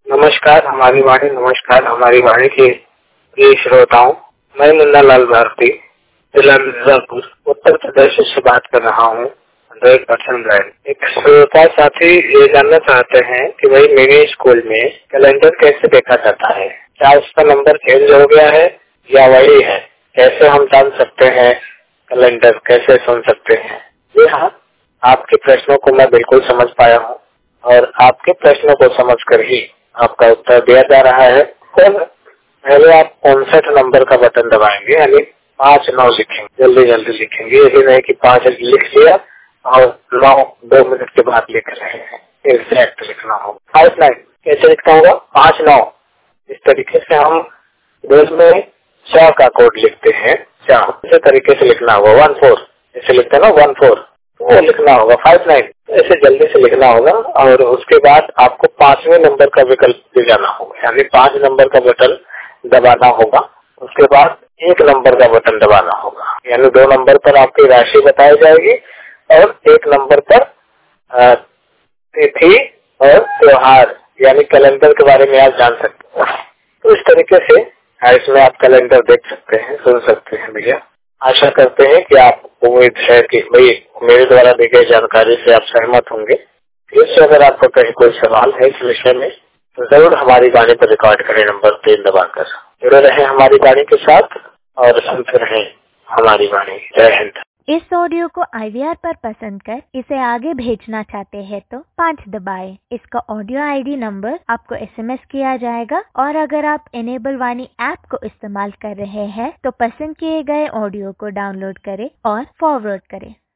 नमस्कार हमारी वाणी के प्रिय श्रोताओं, मैं मुन्ना लाल भारती, जिला मिर्जापुर, उत्तर प्रदेश से बात कर रहा हूँ। 100% राइट। एक श्रोता साथी ये जानना चाहते हैं कि भाई मेरे स्कूल में कैलेंडर कैसे देखा जाता है, क्या उसका नंबर चेंज हो गया है या वही है, कैसे हम जान सकते हैं, कैलेंडर कैसे सुन सकते हैं। जी हाँ, आपके प्रश्नों को मैं बिल्कुल समझ पाया हूँ और आपके प्रश्नों को समझकर ही आपका उत्तर दिया जा रहा है। तो पहले आप 59 नंबर का बटन दबाएंगे, यानी 5-9 लिखेंगे, जल्दी लिखेंगे। यही नहीं कि 5 लिख लिया और 9 2 मिनट के बाद लिख रहे हैं, एग्जैक्ट लिखना होगा। 5-9 कैसे लिखना होगा? 5-9 इस तरीके से हम रोज में 100 का कोड लिखते हैं, 100 इसी तरीके से लिखना होगा। 14 ऐसे लिखते हैं ना, 14 वो लिखना होगा। 5-9 ऐसे जल्दी से लिखना होगा और उसके बाद आपको 5वें नंबर का विकल्प दे जाना होगा, यानी 5 नंबर का बटन दबाना होगा। उसके बाद 1 नंबर का बटन दबाना होगा, यानी 2 नंबर पर आपकी राशि बताई जाएगी और 1 नंबर पर तिथि और त्योहार यानी कैलेंडर के बारे में आप जान सकते हैं। तो इस तरीके से इसमें आप कैलेंडर देख सकते हैं, सुन सकते हैं। भैया आशा करते हैं कि आप उम्मीद है कि भाई मेरे द्वारा दी गई जानकारी से आप सहमत होंगे। इससे अगर आपको कहीं कोई सवाल है इस विषय में तो जरूर हमारी वाणी पर रिकॉर्ड करें, नंबर 3 दबाकर। जुड़े रहें हमारी वाणी के साथ और सुनते रहें हमारी वाणी। जय हिंद। इस ऑडियो को IVR पर पसंद कर इसे आगे भेजना चाहते हैं तो 5 दबाएं। इसका ऑडियो ID नंबर आपको SMS किया जाएगा और अगर आप इनेबल वाणी ऐप को इस्तेमाल कर रहे हैं तो पसंद किए गए ऑडियो को डाउनलोड करें और फॉरवर्ड करें।